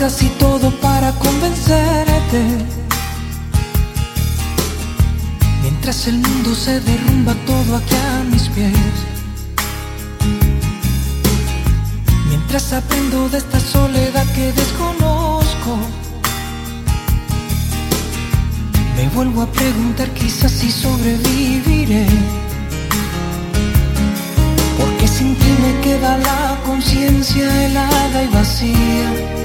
casi todo para convencerte. Mientras el mundo se derrumba todo aquí a mis pies. Mientras aprendo de esta soledad que desconozco, me vuelvo a preguntar quizás si sobreviviré. Porque sin ti me queda la conciencia helada y vacía.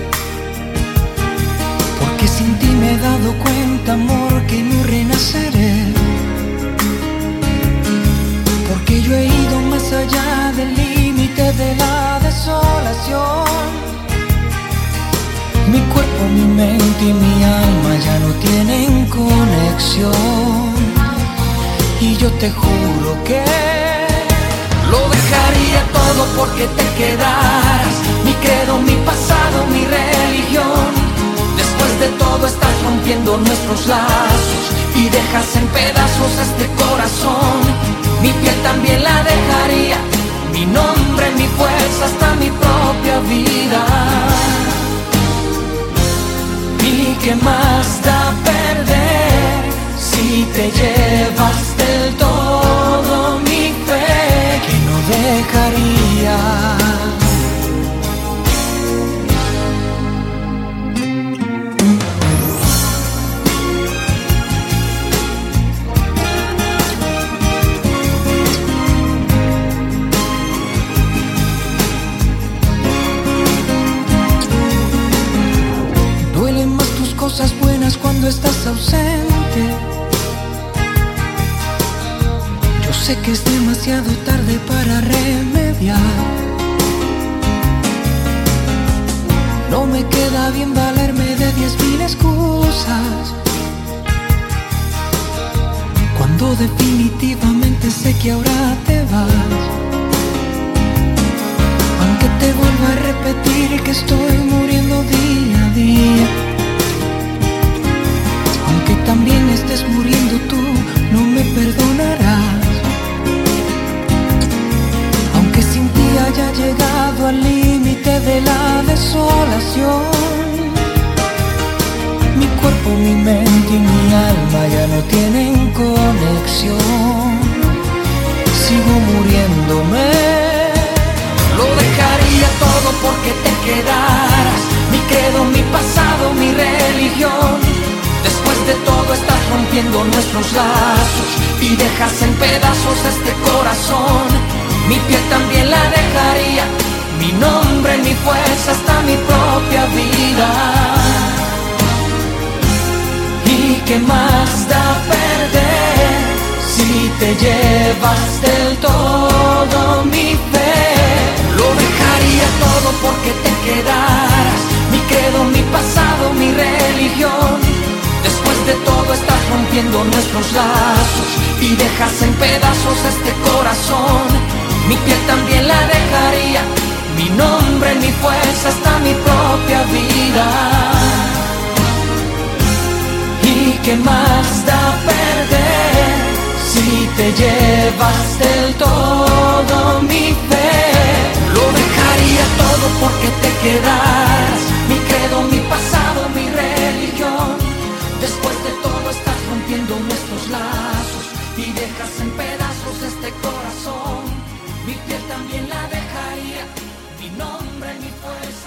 Porque sin ti me he dado cuenta, amor, que no renaceré. Porque yo he ido más allá del límite de la desolación. Mi cuerpo, mi mente y mi alma ya no tienen conexión. Y yo te juro que lo dejaría todo porque te quedaras. Mi credo, mi pasado, mi religión. Después de todo estás rompiendo nuestros lazos y dejas en pedazos este corazón. Mi piel también la dejaría, mi nombre, mi fuerza, hasta mi propia vida. ¿Y qué más da perder si te llevas del todo mi fe, que no dejaría? Cosas buenas cuando estás ausente. Yo sé que es demasiado tarde para remediar. No me queda bien valerme de 10.000 excusas, cuando definitivamente sé que ahora te vas. Aunque te vuelva a repetir que estoy muriendo día a día, aunque también estés muriendo tú, no me perdonarás. Aunque sin ti haya llegado al límite de la desolación, mi cuerpo, mi mente y mi alma ya no tienen conexión. Sigo muriéndome. Lo dejaría todo porque te quedaras. Mi credo, mi pasado, mi religión. Después de todo estás rompiendo nuestros lazos y dejas en pedazos este corazón. Mi piel también la dejaría, mi nombre, mi fuerza, hasta mi propia vida. ¿Y qué más da perder si te llevas del todo mi fe? Lo dejaría todo porque te quedaras. Mi credo, mi pasado, mi religión. Después de todo estás rompiendo nuestros lazos y dejas en pedazos este corazón. Mi piel también la dejaría, mi nombre, mi fuerza, hasta mi propia vida. ¿Y qué más da perder si te llevas del todo mi fe? Lo dejaría todo porque te quedaras. Mi credo, mi pasado, mi religión. Después de todo estás rompiendo nuestros lazos y dejas en pedazos este corazón. Mi piel también la dejaría, mi nombre, mi fuerza.